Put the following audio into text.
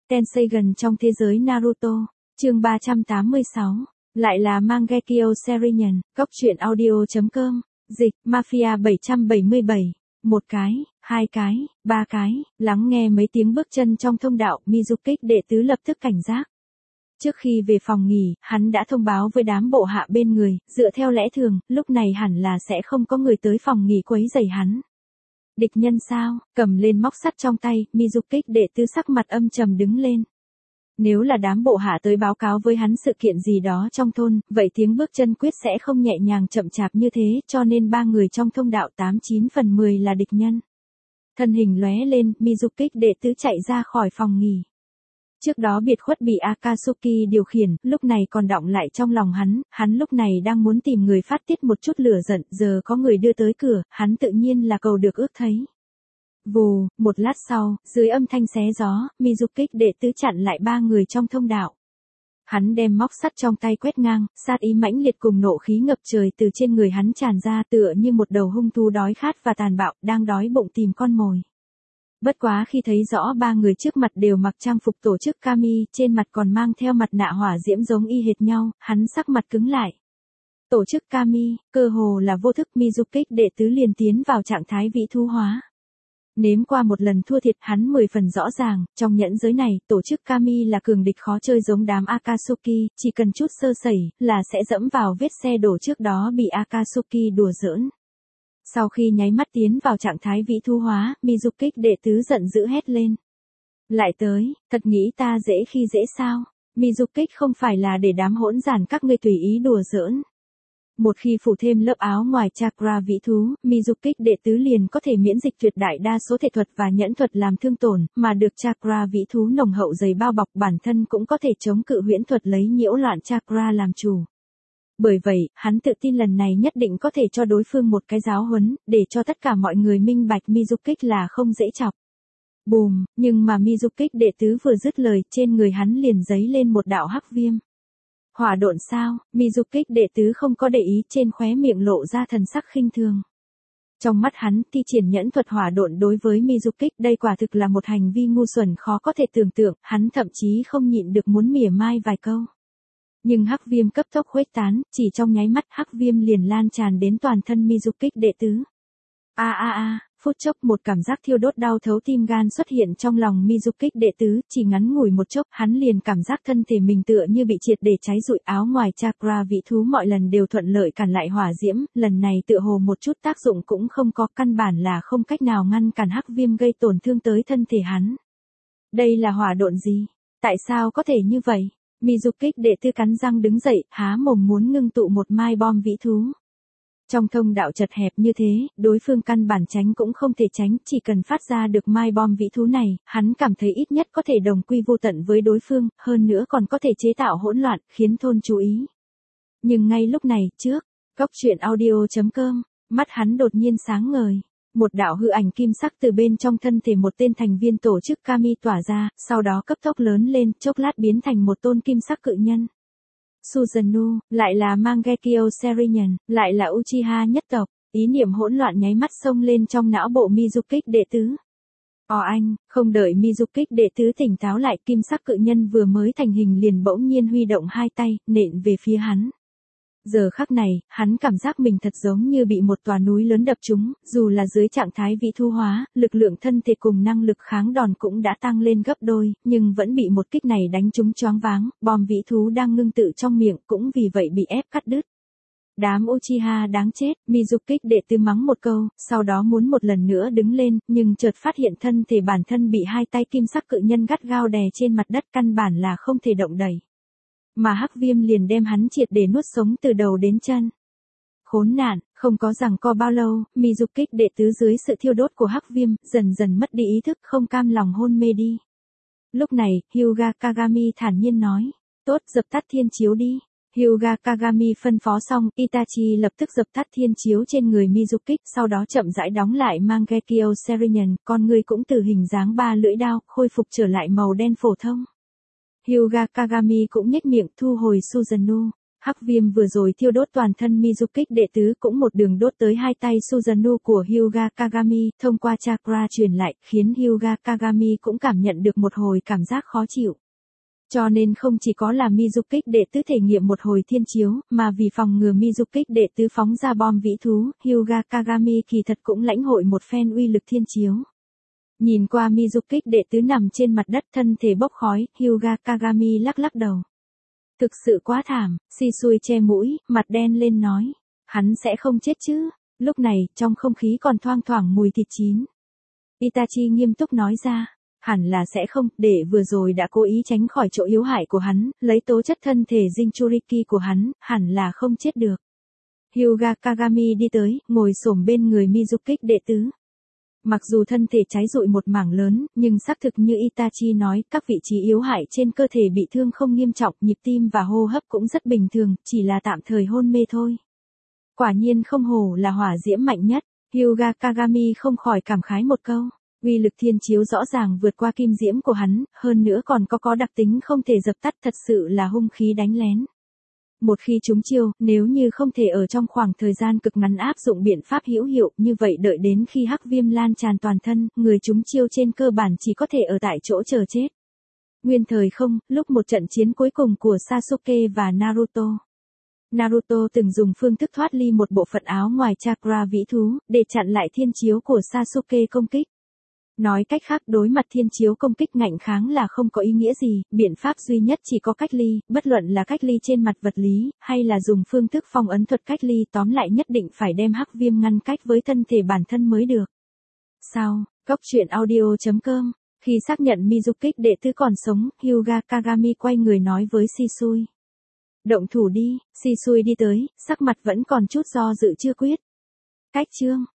Tenseigan trong thế giới Naruto, chương 386, lại là Mangekyo Seinen, Cốc truyện audio.com, dịch, Mafia 777, một cái, hai cái, ba cái, lắng nghe mấy tiếng bước chân trong thông đạo, Mizukik đệ tứ lập tức cảnh giác. Trước khi về phòng nghỉ, hắn đã thông báo với đám bộ hạ bên người, dựa theo lẽ thường, lúc này hẳn là sẽ không có người tới phòng nghỉ quấy rầy hắn. Địch nhân sao? Cầm lên móc sắt trong tay, Mizukik đệ tứ sắc mặt âm trầm đứng lên. Nếu là đám bộ hạ tới báo cáo với hắn sự kiện gì đó trong thôn, vậy tiếng bước chân quyết sẽ không nhẹ nhàng chậm chạp như thế, cho nên ba người trong thông đạo 89 phần 10 là địch nhân. Thân hình lóe lên, Mizukik đệ tứ chạy ra khỏi phòng nghỉ. Trước đó biệt khuất bị Akatsuki điều khiển, lúc này còn đọng lại trong lòng hắn lúc này đang muốn tìm người phát tiết một chút lửa giận, giờ có người đưa tới cửa, hắn tự nhiên là cầu được ước thấy. Vù, một lát sau, dưới âm thanh xé gió, Mizukik đệ tứ chặn lại ba người trong thông đạo. Hắn đem móc sắt trong tay quét ngang, sát ý mãnh liệt cùng nộ khí ngập trời từ trên người hắn tràn ra tựa như một đầu hung thú đói khát và tàn bạo, đang đói bụng tìm con mồi. Bất quá khi thấy rõ ba người trước mặt đều mặc trang phục tổ chức Kami, trên mặt còn mang theo mặt nạ hỏa diễm giống y hệt nhau, hắn sắc mặt cứng lại. Tổ chức Kami, cơ hồ là vô thức, Mizukik đệ tứ liền tiến vào trạng thái vĩ thú hóa. Nếm qua một lần thua thiệt, hắn 10 phần rõ ràng, trong nhẫn giới này, tổ chức Kami là cường địch khó chơi giống đám Akatsuki, chỉ cần chút sơ sẩy, là sẽ dẫm vào vết xe đổ trước đó bị Akatsuki đùa giỡn. Sau khi nháy mắt tiến vào trạng thái vĩ thú hóa, Mizukik đệ tứ giận dữ hét lên. Lại tới, thật nghĩ ta dễ khi dễ sao? Mizukik không phải là để đám hỗn giản các ngươi tùy ý đùa giỡn. Một khi phủ thêm lớp áo ngoài chakra vĩ thú, Mizukik đệ tứ liền có thể miễn dịch tuyệt đại đa số thể thuật và nhẫn thuật làm thương tổn, mà được chakra vĩ thú nồng hậu dày bao bọc, bản thân cũng có thể chống cự huyễn thuật lấy nhiễu loạn chakra làm chủ. Bởi vậy, hắn tự tin lần này nhất định có thể cho đối phương một cái giáo huấn, để cho tất cả mọi người minh bạch Mizukik là không dễ chọc. Bùm, nhưng mà Mizukik đệ tứ vừa dứt lời, trên người hắn liền giấy lên một đạo hắc viêm. Hỏa độn sao? Mizukik đệ tứ không có để ý, trên khóe miệng lộ ra thần sắc khinh thường. Trong mắt hắn, thi triển nhẫn thuật hỏa độn đối với Mizukik, đây quả thực là một hành vi ngu xuẩn khó có thể tưởng tượng, hắn thậm chí không nhịn được muốn mỉa mai vài câu. Nhưng hắc viêm cấp tốc khuếch tán, chỉ trong nháy mắt hắc viêm liền lan tràn đến toàn thân Mizukik đệ tứ. Phút chốc một cảm giác thiêu đốt đau thấu tim gan xuất hiện trong lòng Mizukik đệ tứ, chỉ ngắn ngủi một chốc, hắn liền cảm giác thân thể mình tựa như bị triệt để cháy rụi, áo ngoài chakra vĩ thú mọi lần đều thuận lợi cản lại hỏa diễm, lần này tựa hồ một chút tác dụng cũng không có, căn bản là không cách nào ngăn cản hắc viêm gây tổn thương tới thân thể hắn. Đây là hỏa độn gì? Tại sao có thể như vậy? Mizukik đệ tứ cắn răng đứng dậy, há mồm muốn ngưng tụ một mai bom vĩ thú. Trong thông đạo chật hẹp như thế, đối phương căn bản tránh cũng không thể tránh, chỉ cần phát ra được mai bom vĩ thú này, hắn cảm thấy ít nhất có thể đồng quy vô tận với đối phương, hơn nữa còn có thể chế tạo hỗn loạn, khiến thôn chú ý. Nhưng ngay lúc này, trước, Cốc truyện audio.com, mắt hắn đột nhiên sáng ngời. Một đạo hư ảnh kim sắc từ bên trong thân thể một tên thành viên tổ chức Kami tỏa ra, sau đó cấp tốc lớn lên, chốc lát biến thành một tôn kim sắc cự nhân. Susanoo, lại là Mangekyo Seinen, lại là Uchiha nhất tộc, ý niệm hỗn loạn nháy mắt xông lên trong não bộ Mizukik đệ tứ. Anh, không đợi Mizukik đệ tứ tỉnh táo lại, kim sắc cự nhân vừa mới thành hình liền bỗng nhiên huy động hai tay, nện về phía hắn. Giờ khắc này, hắn cảm giác mình thật giống như bị một tòa núi lớn đập trúng, dù là dưới trạng thái vĩ thú hóa, lực lượng thân thể cùng năng lực kháng đòn cũng đã tăng lên gấp đôi, nhưng vẫn bị một kích này đánh trúng choáng váng, bom vĩ thú đang ngưng tụ trong miệng cũng vì vậy bị ép cắt đứt. Đám Uchiha đáng chết, Mizukik đệ tứ mắng một câu, sau đó muốn một lần nữa đứng lên, nhưng chợt phát hiện thân thể bản thân bị hai tay kim sắc cự nhân gắt gao đè trên mặt đất, căn bản là không thể động đậy. Mà hắc viêm liền đem hắn triệt để nuốt sống từ đầu đến chân. Khốn nạn, không có giằng co bao lâu, Mizukik đệ tứ dưới sự thiêu đốt của hắc viêm, dần dần mất đi ý thức, không cam lòng hôn mê đi. Lúc này, Hyuga Kagami thản nhiên nói, tốt, dập tắt thiên chiếu đi. Hyuga Kagami phân phó xong, Itachi lập tức dập tắt thiên chiếu trên người Mizukik, sau đó chậm rãi đóng lại Mangekyo Seinen, con người cũng từ hình dáng ba lưỡi đao, khôi phục trở lại màu đen phổ thông. Hyuga Kagami cũng nhếch miệng thu hồi Susanoo. Hắc viêm vừa rồi thiêu đốt toàn thân Mizukích đệ tứ cũng một đường đốt tới hai tay Susanoo của Hyuga Kagami, thông qua chakra truyền lại, khiến Hyuga Kagami cũng cảm nhận được một hồi cảm giác khó chịu. Cho nên không chỉ có là Mizukích đệ tứ thể nghiệm một hồi thiên chiếu, mà vì phòng ngừa Mizukích đệ tứ phóng ra bom vĩ thú, Hyuga Kagami kỳ thật cũng lãnh hội một phen uy lực thiên chiếu. Nhìn qua Mizukích đệ tứ nằm trên mặt đất thân thể bốc khói, Hyuga Kagami lắc lắc đầu. Thực sự quá thảm, Shisui che mũi, mặt đen lên nói. Hắn sẽ không chết chứ. Lúc này, trong không khí còn thoang thoảng mùi thịt chín. Itachi nghiêm túc nói ra. Hẳn là sẽ không, để vừa rồi đã cố ý tránh khỏi chỗ yếu hại của hắn, lấy tố chất thân thể Jinchuriki của hắn, hẳn là không chết được. Hyuga Kagami đi tới, ngồi xổm bên người Mizukích đệ tứ. Mặc dù thân thể cháy rụi một mảng lớn, nhưng xác thực như Itachi nói, các vị trí yếu hại trên cơ thể bị thương không nghiêm trọng, nhịp tim và hô hấp cũng rất bình thường, chỉ là tạm thời hôn mê thôi. Quả nhiên không hổ là hỏa diễm mạnh nhất, Hyuga Kagami không khỏi cảm khái một câu. Uy lực thiên chiếu rõ ràng vượt qua kim diễm của hắn, hơn nữa còn có đặc tính không thể dập tắt, thật sự là hung khí đánh lén. Một khi trúng chiêu, nếu như không thể ở trong khoảng thời gian cực ngắn áp dụng biện pháp hữu hiệu, như vậy đợi đến khi hắc viêm lan tràn toàn thân, người trúng chiêu trên cơ bản chỉ có thể ở tại chỗ chờ chết. Nguyên thời không, lúc một trận chiến cuối cùng của Sasuke và Naruto. Naruto từng dùng phương thức thoát ly một bộ phận áo ngoài chakra vĩ thú, để chặn lại thiên chiếu của Sasuke công kích. Nói cách khác, đối mặt thiên chiếu công kích ngạnh kháng là không có ý nghĩa gì, biện pháp duy nhất chỉ có cách ly, bất luận là cách ly trên mặt vật lý, hay là dùng phương thức phong ấn thuật cách ly, tóm lại nhất định phải đem hắc viêm ngăn cách với thân thể bản thân mới được. Sau, Cốc truyện audio.com, khi xác nhận Mizukích đệ tứ còn sống, Hyuga Kagami quay người nói với Shisui. Động thủ đi, Shisui đi tới, sắc mặt vẫn còn chút do dự chưa quyết. Cách chương.